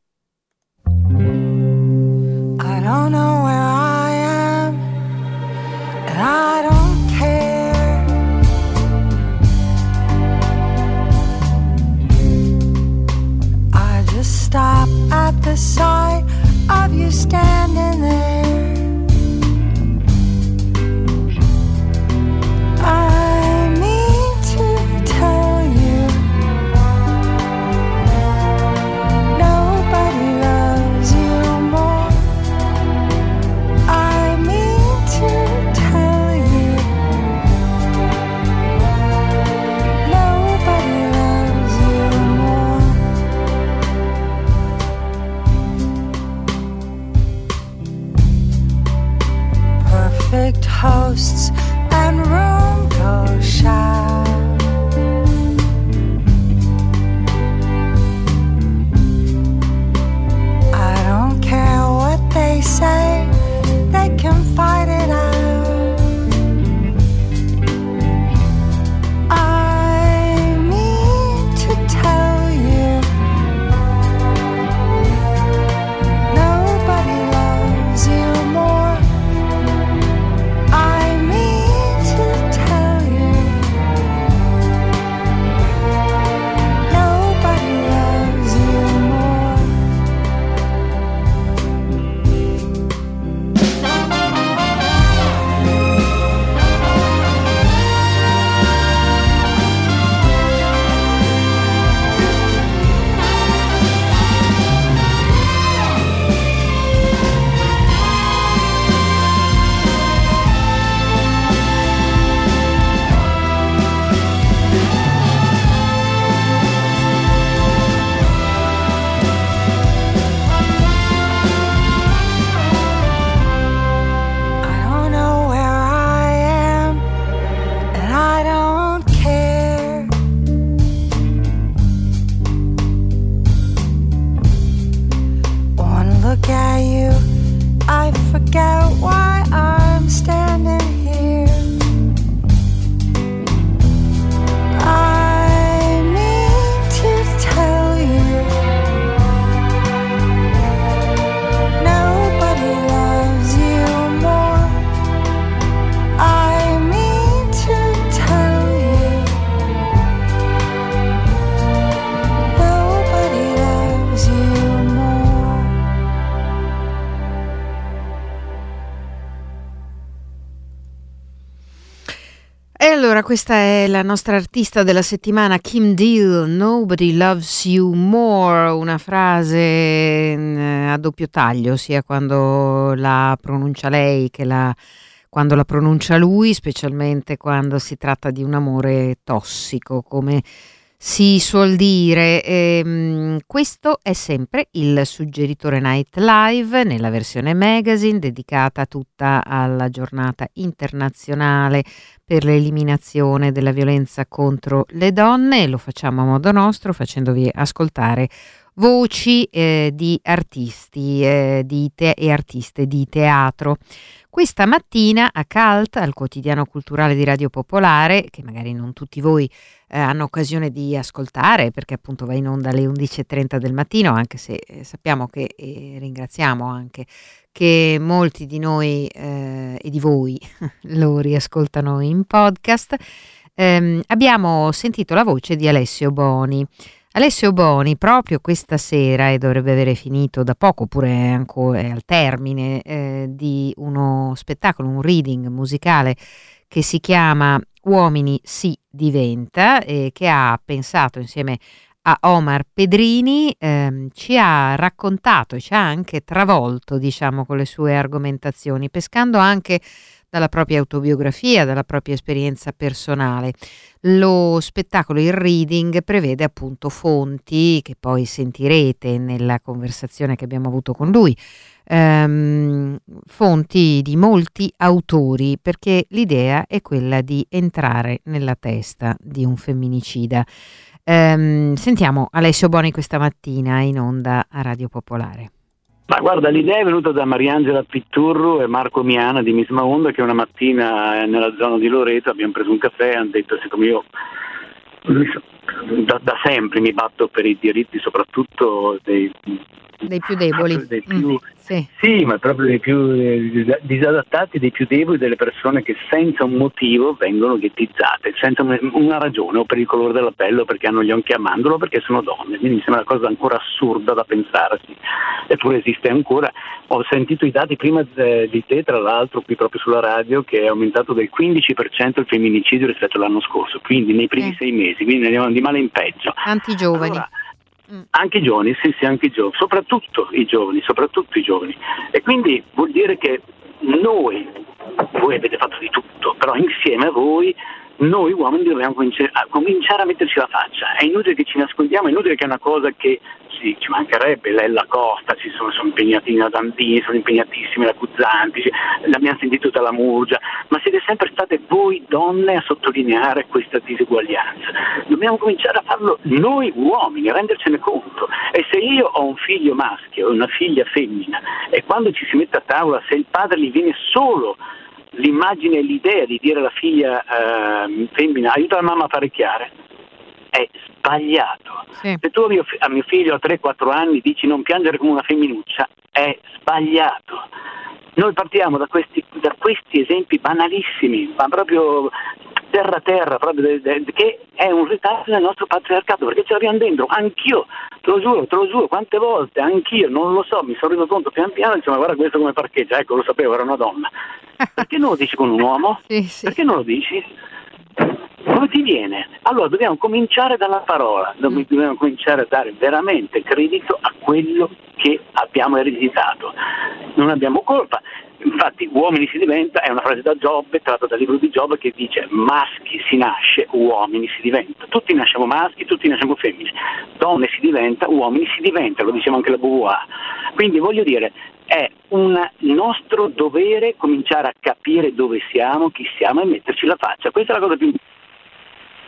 I don't know where I am, and I don't care. I just stop at the sight of you standing there. I mean to tell you, nobody loves you more. I mean to tell you, nobody loves you more. Perfect hosts and room go shy. I don't care what they say, they can fight it out. I mean to tell you, nobody loves you more. I mean look at you, I forget why I'm standing here. I need to tell you, nobody loves you more. I mean to tell you, nobody loves you more. E allora questa è la nostra artista della settimana, Kim Deal, Nobody Loves You More, una frase eh, a doppio taglio, sia quando la pronuncia lei che la, quando la pronuncia lui, specialmente quando si tratta di un amore tossico, come si suol dire. Ehm, questo è sempre il Suggeritore Night Live nella versione magazine dedicata tutta alla giornata internazionale per l'eliminazione della violenza contro le donne, e lo facciamo a modo nostro facendovi ascoltare voci eh, di artisti eh, di te- e artiste di teatro. Questa mattina a Cult, al quotidiano culturale di Radio Popolare, che magari non tutti voi eh, hanno occasione di ascoltare perché appunto va in onda alle undici e trenta del mattino, anche se eh, sappiamo che, e ringraziamo anche, che molti di noi eh, e di voi lo riascoltano in podcast, ehm, abbiamo sentito la voce di Alessio Boni. Alessio Boni proprio questa sera, e dovrebbe avere finito da poco, oppure è ancora è al termine eh, di uno spettacolo, un reading musicale che si chiama Uomini si diventa, e che ha pensato insieme a Omar Pedrini, ehm, ci ha raccontato e ci ha anche travolto, diciamo, con le sue argomentazioni, pescando anche dalla propria autobiografia, dalla propria esperienza personale. Lo spettacolo, il reading, prevede appunto fonti che poi sentirete nella conversazione che abbiamo avuto con lui, ehm, fonti di molti autori, perché l'idea è quella di entrare nella testa di un femminicida. Ehm, sentiamo Alessio Boni questa mattina in onda a Radio Popolare. Ma guarda, l'idea è venuta da Mariangela Pitturru e Marco Miana di Miss Maonda, che una mattina eh, nella zona di Loreto abbiamo preso un caffè e hanno detto: siccome io da, da sempre mi batto per i diritti soprattutto dei, dei più deboli, dei più, mm, sì. sì, ma proprio dei più eh, disadattati, dei più deboli, delle persone che senza un motivo vengono ghettizzate, senza una ragione, o per il colore della pelle, o perché hanno gli occhi a mandorlo, o perché sono donne. Quindi mi sembra una cosa ancora assurda da pensarsi, eppure esiste ancora. Ho sentito i dati prima di te, tra l'altro, qui proprio sulla radio, che è aumentato del quindici per cento il femminicidio rispetto all'anno scorso, quindi nei primi sì. sei mesi, quindi andiamo di male in peggio. Tanti giovani. Allora, anche i giovani, sì, sì, anche i giovani, soprattutto i giovani, soprattutto i giovani. E quindi vuol dire che noi, voi avete fatto di tutto, però insieme a voi, noi uomini dobbiamo cominciare a, cominciare a metterci la faccia. È inutile che ci nascondiamo, è inutile che è una cosa che sì, ci mancherebbe. Lella Costa, ci sono, sono impegnati da Dandini, sono impegnatissimi da Cuzzanti, l'abbiamo sentito dalla Murgia, ma siete sempre state voi donne a sottolineare questa diseguaglianza. Dobbiamo cominciare a farlo noi uomini, a rendercene conto. E se io ho un figlio maschio e una figlia femmina, e quando ci si mette a tavola, se il padre gli viene solo l'immagine e l'idea di dire alla figlia eh, femmina: aiuta la mamma a parecchiare, è sbagliato. Sì. Se tu a mio, a mio figlio a tre quattro anni dici non piangere come una femminuccia, è sbagliato. Noi partiamo da questi, da questi esempi banalissimi, ma proprio terra terra, proprio de, de, de, che è un retaggio del nostro patriarcato, perché ce l'abbiamo dentro. Anch'io, te lo giuro, te lo giuro, quante volte, anch'io, non lo so, mi sono reso conto pian piano, insomma, guarda questo come parcheggia, ecco, lo sapevo, era una donna. Perché non lo dici con un uomo? Sì, sì. Perché non lo dici? Come ti viene? Allora dobbiamo cominciare dalla parola, dobbiamo mm. cominciare a dare veramente credito a quello che abbiamo ereditato. Non abbiamo colpa. Infatti uomini si diventa è una frase da Giobbe, tratta dal libro di Giobbe, che dice: maschi si nasce, uomini si diventa. Tutti nasciamo maschi, tutti nasciamo femmine. Donne si diventa, uomini si diventa, lo diceva anche la Beauvoir. Quindi voglio dire, è un nostro dovere cominciare a capire dove siamo, chi siamo, e metterci la faccia. Questa è la cosa più importante.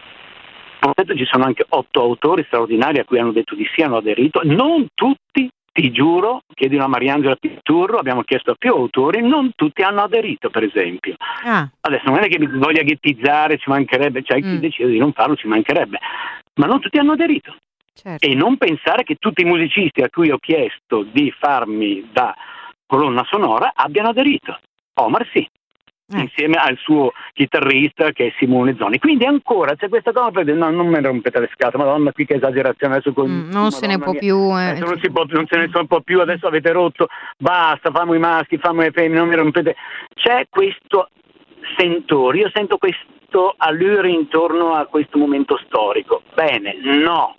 Ci sono anche otto autori straordinari a cui hanno detto di sì, hanno aderito. Non tutti ti giuro, chiedilo a Mariangela Pitturro, abbiamo chiesto a più autori, non tutti hanno aderito, per esempio. Ah. Adesso non è che mi voglia ghettizzare, ci mancherebbe, c'è chi Mm. decide di non farlo, ci mancherebbe, ma non tutti hanno aderito. Certo. E non pensare che tutti i musicisti a cui ho chiesto di farmi da colonna sonora abbiano aderito. Omar sì, Eh. insieme al suo chitarrista che è Simone Zoni. Quindi ancora c'è questa cosa per dire, no, non me rompete le scatole, madonna, qui che esagerazione adesso con, Mm, non se ne Madonna può mia, più. eh, adesso non, cioè- si può, non se ne può più, adesso avete rotto, basta, famo i maschi, famo le femmine, non mi rompete. C'è questo sentore, io sento questo allure intorno a questo momento storico. Bene, no,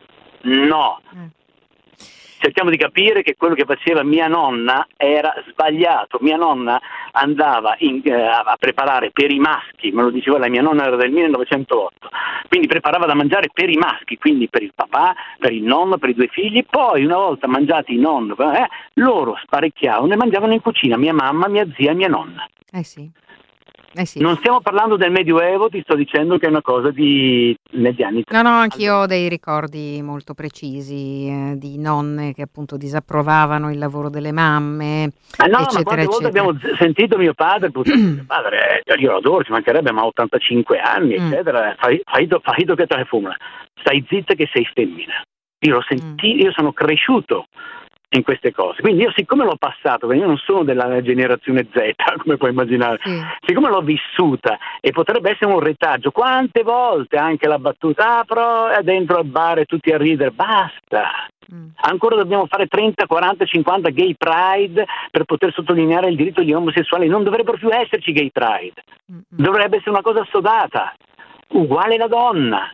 no. Eh. Cerchiamo di capire che quello che faceva mia nonna era sbagliato. Mia nonna andava in, eh, a preparare per i maschi, me lo diceva lei, mia nonna era del millenovecentootto, quindi preparava da mangiare per i maschi, quindi per il papà, per il nonno, per i due figli. Poi una volta mangiati i nonno, eh, loro sparecchiavano e mangiavano in cucina, mia mamma, mia zia e mia nonna. Eh sì. Eh sì. Non stiamo parlando del Medioevo, ti sto dicendo che è una cosa di negli anni No, no, anch'io ho dei ricordi molto precisi eh, di nonne che appunto disapprovavano il lavoro delle mamme, Ah, no, eccetera, ma quante volte eccetera. abbiamo z- sentito mio padre, purtroppo mio padre, eh, io lo adoro, ci mancherebbe, ma ha ottantacinque anni, Mm. eccetera, fai, fai, do- fai do che te ne fumula, stai zitta che sei femmina. Io l'ho sentito, io sono cresciuto in queste cose, quindi io siccome l'ho passato, perché io non sono della generazione Z, come puoi immaginare, Sì. siccome l'ho vissuta e potrebbe essere un retaggio, quante volte anche la battuta, ah però è dentro al bar e tutti a ridere, basta. Mm. Ancora dobbiamo fare trenta, quaranta, cinquanta gay pride per poter sottolineare il diritto degli omosessuali. Non dovrebbero più esserci gay pride, Mm, mm. dovrebbe essere una cosa assodata, uguale la donna.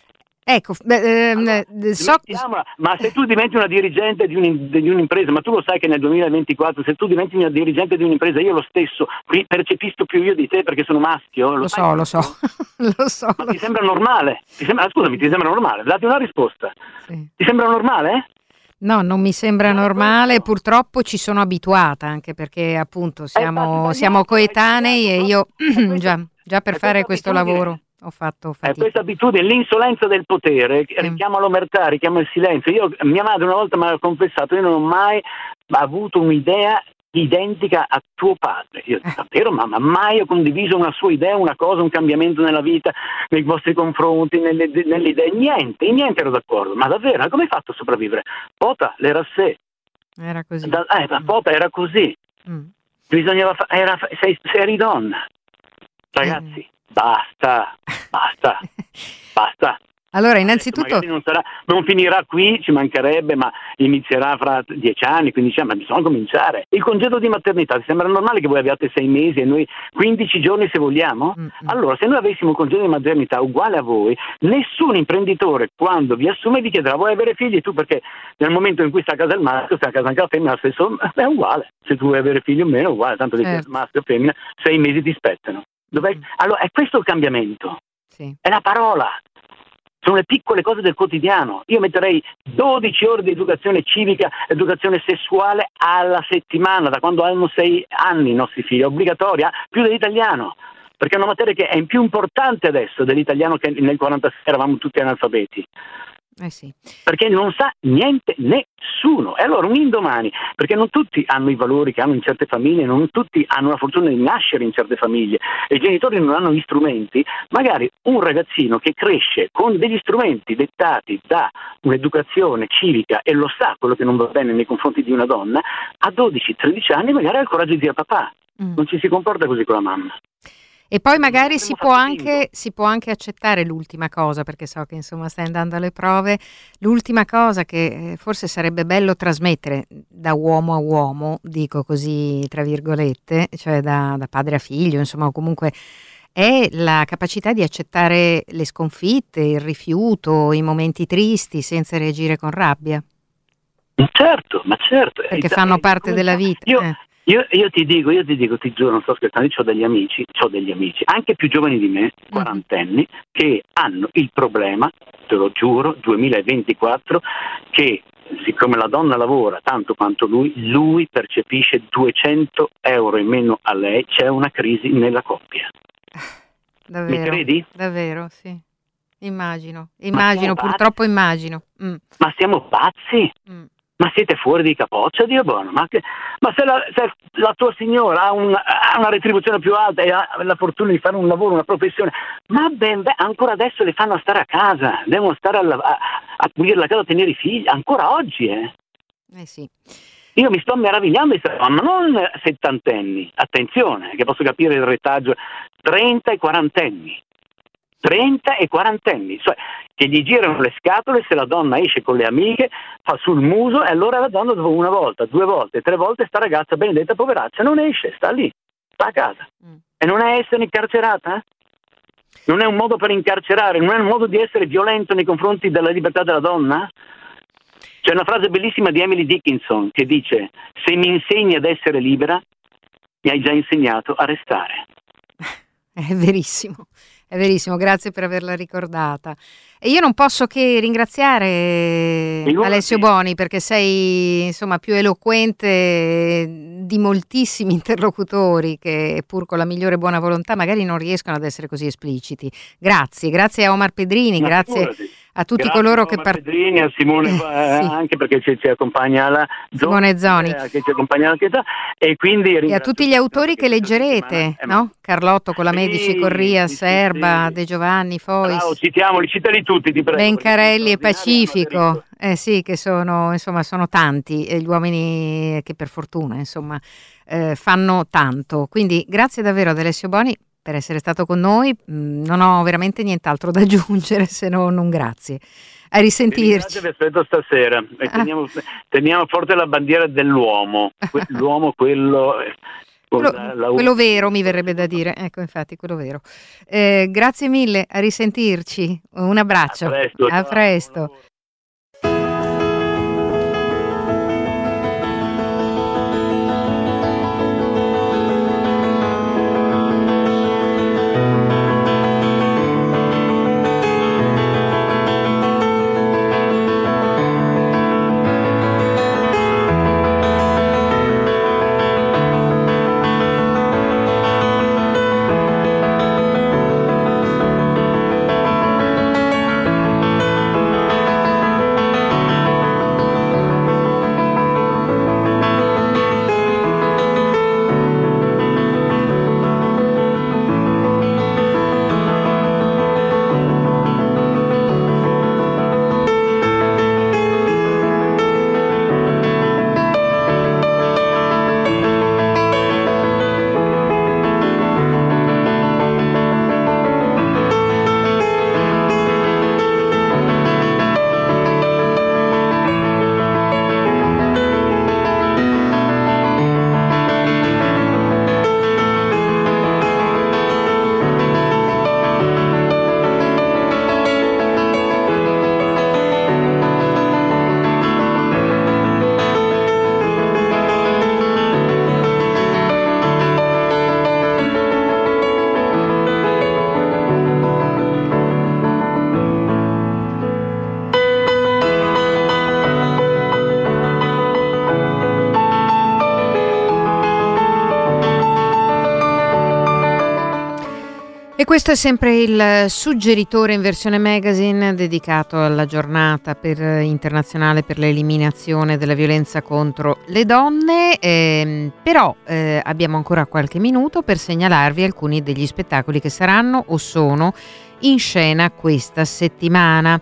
Ecco, beh, ehm, Allora, eh, so, mettiamola, ma se tu diventi una dirigente di, un, di un'impresa, ma tu lo sai che nel duemilaventiquattro se tu diventi una dirigente di un'impresa, io lo stesso qui percepisco più io di te perché sono maschio, lo, lo sai? so, lo so, lo so, Ma lo ti so. sembra normale? Ti sembra, scusami, ti sembra normale? Dati una risposta. Sì. Ti sembra normale? No, non mi sembra No, normale, questo. purtroppo ci sono abituata, anche perché appunto siamo, sbagliato, siamo è coetanei e sbagliato, io è questa- già, già per è fare questa questo abitudine. lavoro ho fatto È fatica. questa abitudine, l'insolenza del potere, richiama l'omertà, richiama il silenzio. Io, mia madre una volta mi ha confessato, io non ho mai avuto un'idea identica a tuo padre. Io davvero, mamma, mai ho condiviso una sua idea, una cosa, un cambiamento nella vita, nei vostri confronti, nelle, nelle idee, niente, in niente ero d'accordo. Ma davvero, ma come hai fatto a sopravvivere? Pota, l'era sé. Era così. Da, eh, ma Pota era così. Mm. Bisognava fa- era, sei, sei eri donna. Ragazzi, Eh. basta, basta, basta. Allora, Adesso innanzitutto, magari non, sarà, non finirà qui, ci mancherebbe, ma inizierà fra dieci anni, quindici anni, ma bisogna cominciare. Il congedo di maternità, ti sembra normale che voi abbiate sei mesi e noi quindici giorni se vogliamo? Mm, mm. Allora, se noi avessimo un congedo di maternità uguale a voi, nessun imprenditore quando vi assume vi chiederà vuoi avere figli? Tu perché nel momento in cui sta a casa il maschio, sta a casa anche la femmina, stesso, è uguale. Se tu vuoi avere figli o meno, è uguale, tanto Certo. che maschio o femmina, sei mesi ti spettano. Dov'è? Mm. Allora, è questo il cambiamento, sì. è la parola. Sono le piccole cose del quotidiano. Io metterei dodici ore di educazione civica, educazione sessuale alla settimana, da quando hanno sei anni i nostri figli, è obbligatoria, più dell'italiano, perché è una materia che è più importante adesso dell'italiano che nel quarantasei eravamo tutti analfabeti. Eh sì. Perché non sa niente nessuno. E allora un indomani, perché non tutti hanno i valori che hanno in certe famiglie, non tutti hanno la fortuna di nascere in certe famiglie e i genitori non hanno gli strumenti, magari un ragazzino che cresce con degli strumenti dettati da un'educazione civica e lo sa quello che non va bene nei confronti di una donna, a dodici tredici anni magari ha il coraggio di dire papà, Mm. non ci si comporta così con la mamma. E poi magari si Abbiamo può, fatto anche, bingo. si può anche accettare l'ultima cosa, perché so che insomma stai andando alle prove, l'ultima cosa che eh, forse sarebbe bello trasmettere da uomo a uomo, dico così tra virgolette, cioè da, da padre a figlio, insomma, o comunque è la capacità di accettare le sconfitte, il rifiuto, i momenti tristi senza reagire con rabbia, Certo, ma certo. perché E- fanno e- parte come- della vita. Io, eh. io, io ti dico, io ti dico, ti giuro, non sto scherzando, io ho degli amici, ho degli amici, anche più giovani di me, quarantenni, che hanno il problema, te lo giuro, duemilaventiquattro, che siccome la donna lavora tanto quanto lui, lui percepisce duecento euro in meno a lei, c'è una crisi nella coppia. Davvero, Mi credi? davvero, sì. Immagino, immagino, siamo purtroppo immagino. Mm, Ma siamo pazzi? mm. Ma siete fuori di capoccia, Dio buono? Ma, che, ma se, la, se la tua signora ha, un, ha una retribuzione più alta e ha la fortuna di fare un lavoro, una professione, ma ben, ben ancora adesso le fanno stare a casa, devono stare a, a, a pulire la casa, a tenere i figli, ancora oggi, eh? Eh sì. Io mi sto meravigliando di questa cosa, ma non settantenni, attenzione, che posso capire il retaggio, trenta e quarantenni. trenta e quarantenni, cioè che gli girano le scatole se la donna esce con le amiche, fa sul muso e allora la donna dopo una volta, due volte, tre volte sta ragazza benedetta poveraccia non esce, sta lì, sta a casa. Mm. E non è essere incarcerata? Eh? Non è un modo per incarcerare, non è un modo di essere violento nei confronti della libertà della donna? C'è una frase bellissima di Emily Dickinson che dice: se mi insegni ad essere libera, mi hai già insegnato a restare. È verissimo. È verissimo, grazie per averla ricordata. E io non posso che ringraziare Alessio Boni, perché sei insomma più eloquente di moltissimi interlocutori che pur con la migliore buona volontà magari non riescono ad essere così espliciti. Grazie, grazie a Omar Pedrini, Ma grazie figurati. a tutti Grazie coloro a che Omar Pedrini, a Simone, eh, eh, sì. anche perché ci, ci accompagna la Simone Zoni eh, che ci accompagna anche da, e quindi e a tutti gli autori che leggerete, eh, no? Carlotto con la sì, Medici, Corria, sì, Serba, sì. De Giovanni, Fois, Bravo, citiamoli, citali tutti, ti prego. Bencarelli e perché sono Pacifico, eh sì, che sono insomma sono tanti eh, gli uomini che per fortuna insomma eh, fanno tanto. Quindi grazie davvero ad Alessio Boni per essere stato con noi. Mm, non ho veramente nient'altro da aggiungere se non un grazie. A risentirci. Vi aspetto stasera e teniamo, ah. teniamo forte la bandiera dell'uomo, l'uomo quello. Quello, la, la quello vero mi verrebbe da dire, ecco infatti quello vero. Eh, grazie mille, a risentirci, un abbraccio, a presto. A presto. E questo è sempre il suggeritore in versione magazine dedicato alla giornata per, internazionale per l'eliminazione della violenza contro le donne, eh, però eh, abbiamo ancora qualche minuto per segnalarvi alcuni degli spettacoli che saranno o sono in scena questa settimana.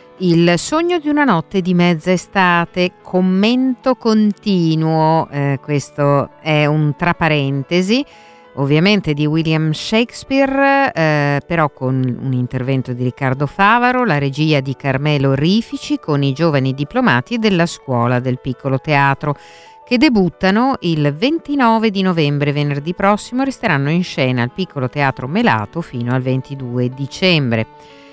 Il sogno di una notte di mezza estate, commento continuo, eh, questo è un tra parentesi, ovviamente di William Shakespeare, eh, però con un intervento di Riccardo Favaro, la regia di Carmelo Rifici con i giovani diplomati della scuola del piccolo teatro, che debuttano il ventinove di novembre, venerdì prossimo, resteranno in scena al piccolo teatro Melato fino al ventidue dicembre.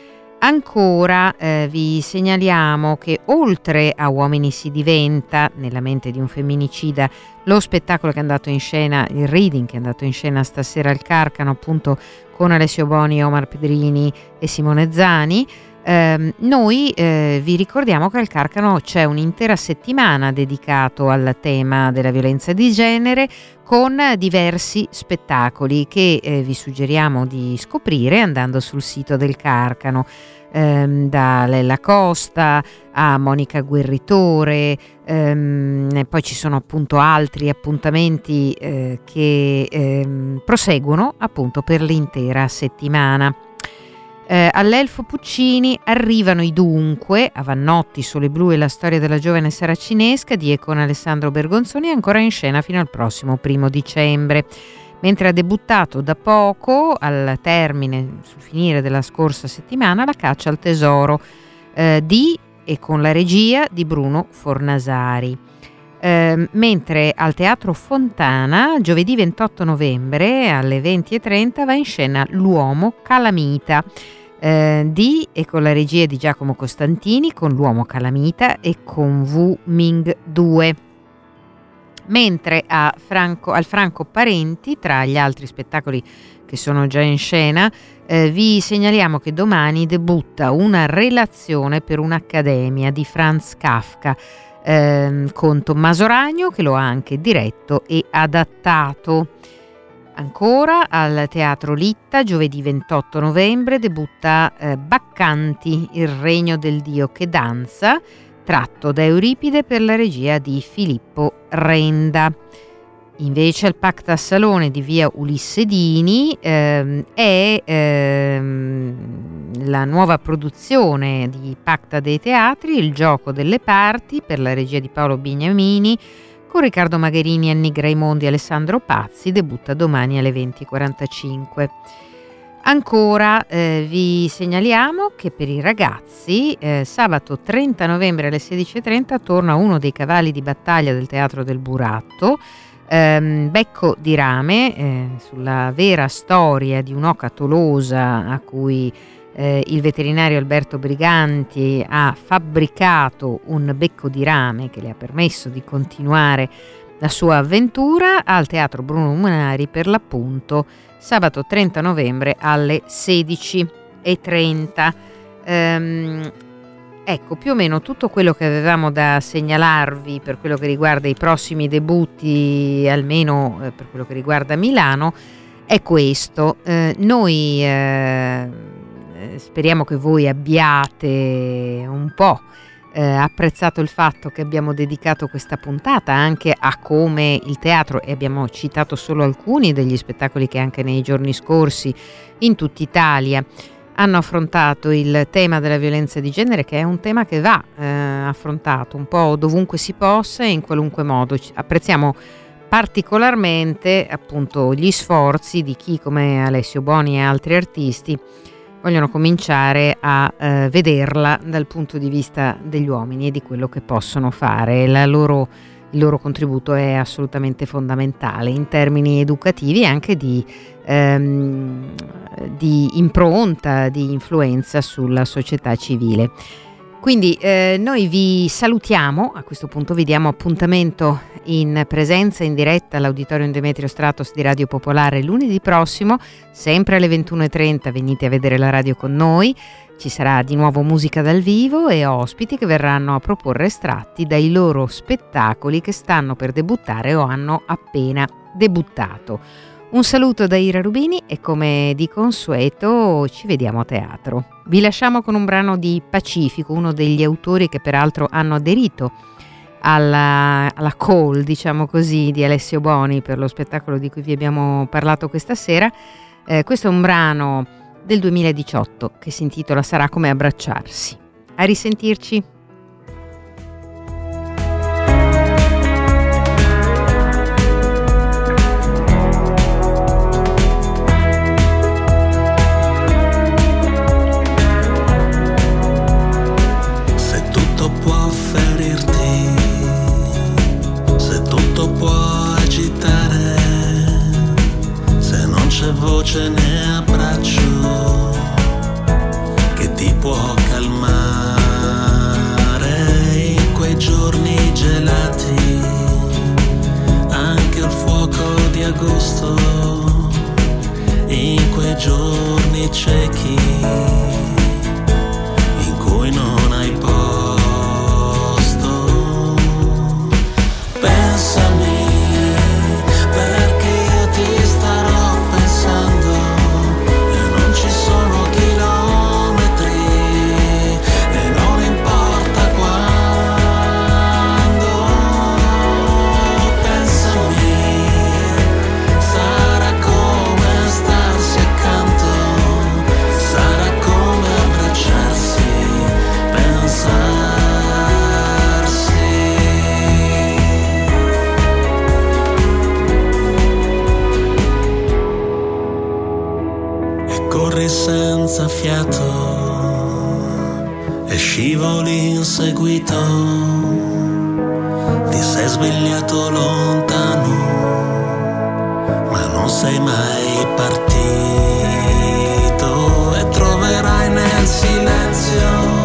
Ancora eh, vi segnaliamo che oltre a Uomini si diventa, nella mente di un femminicida, lo spettacolo che è andato in scena, il reading che è andato in scena stasera al Carcano, appunto con Alessio Boni, Omar Pedrini e Simone Zani, Eh, noi eh, vi ricordiamo che al Carcano c'è un'intera settimana dedicato al tema della violenza di genere, con diversi spettacoli che eh, vi suggeriamo di scoprire andando sul sito del Carcano, ehm, da Lella Costa a Monica Guerritore, ehm, e poi ci sono appunto altri appuntamenti eh, che ehm, proseguono appunto per l'intera settimana. Eh, all'Elfo Puccini arrivano i Dunque, a Vannotti, Sole Blu e la storia della giovane saracinesca di e con Alessandro Bergonzoni, ancora in scena fino al prossimo primo dicembre. Mentre ha debuttato da poco, al termine, sul finire della scorsa settimana, La caccia al tesoro eh, di e con la regia di Bruno Fornasari. Eh, mentre al Teatro Fontana, giovedì ventotto novembre alle venti e trenta, va in scena L'uomo calamita eh, di e con la regia di Giacomo Costantini, con L'uomo calamita e con Wu Ming due. Mentre a Franco, al Franco Parenti, tra gli altri spettacoli che sono già in scena, eh, vi segnaliamo che domani debutta Una relazione per un'accademia di Franz Kafka, eh, con Tommaso Ragno, che lo ha anche diretto e adattato. Ancora al Teatro Litta, giovedì ventotto novembre, debutta eh, Baccanti, il regno del dio che danza, tratto da Euripide per la regia di Filippo Renda. Invece al Pacta Salone di via Ulisse Dini ehm, è ehm, la nuova produzione di Pacta dei Teatri, Il gioco delle parti, per la regia di Paolo Bignamini, con Riccardo Magherini, Anni Graimondi e Alessandro Pazzi, debutta domani alle venti e quarantacinque. Ancora eh, vi segnaliamo che per i ragazzi eh, sabato trenta novembre alle sedici e trenta torna uno dei cavalli di battaglia del Teatro del Buratto, ehm, Becco di Rame, eh, sulla vera storia di un'oca tolosa a cui eh, il veterinario Alberto Briganti ha fabbricato un becco di rame che le ha permesso di continuare la sua avventura, al Teatro Bruno Munari per l'appunto sabato trenta novembre alle sedici e trenta. Ehm, ecco più o meno tutto quello che avevamo da segnalarvi per quello che riguarda i prossimi debutti, almeno eh, per quello che riguarda Milano, è questo. Eh, noi eh, speriamo che voi abbiate un po' Eh, apprezzato il fatto che abbiamo dedicato questa puntata anche a come il teatro, e abbiamo citato solo alcuni degli spettacoli che anche nei giorni scorsi in tutta Italia hanno affrontato il tema della violenza di genere, che è un tema che va eh, affrontato un po' dovunque si possa e in qualunque modo. Apprezziamo particolarmente appunto gli sforzi di chi come Alessio Boni e altri artisti vogliono cominciare a eh, vederla dal punto di vista degli uomini e di quello che possono fare. La loro, il loro contributo è assolutamente fondamentale in termini educativi e anche di, ehm, di impronta, di influenza sulla società civile. Quindi eh, noi vi salutiamo, a questo punto vi diamo appuntamento in presenza, in diretta all'Auditorium Demetrio Stratos di Radio Popolare lunedì prossimo, sempre alle ventuno e trenta, venite a vedere la radio con noi, ci sarà di nuovo musica dal vivo e ospiti che verranno a proporre estratti dai loro spettacoli che stanno per debuttare o hanno appena debuttato. Un saluto da Ira Rubini e come di consueto ci vediamo a teatro. Vi lasciamo con un brano di Pacifico, uno degli autori che peraltro hanno aderito alla, alla call, diciamo così, di Alessio Boni per lo spettacolo di cui vi abbiamo parlato questa sera. Eh, questo è un brano del duemiladiciotto che si intitola Sarà come abbracciarsi. A risentirci. Voce ne abbraccio che ti può calmare in quei giorni gelati, anche il fuoco di agosto, in quei giorni ciechi, fiato e scivoli inseguito, ti sei svegliato lontano, ma non sei mai partito, e troverai nel silenzio